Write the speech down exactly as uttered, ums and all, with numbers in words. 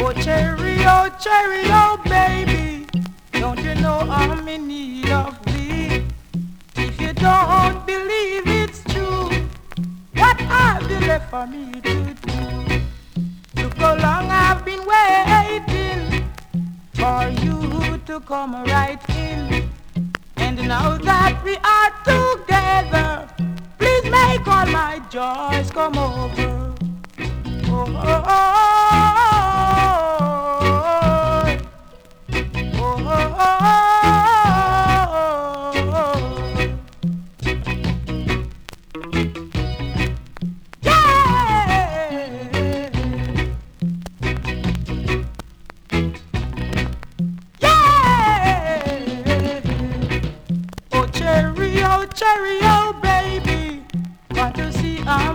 Oh cherry, oh cherry, oh baby, don't you know I'm in need of thee? If you don't believe it's true, what have you left for me to do? Look how long I've been waiting for you to come right in. And now that we are together, please make all my joys come over. Oh, oh, oh, oh, oh, oh, oh. Yeah. Yeah. Oh cherry, oh cherry, oh baby, want to see I'm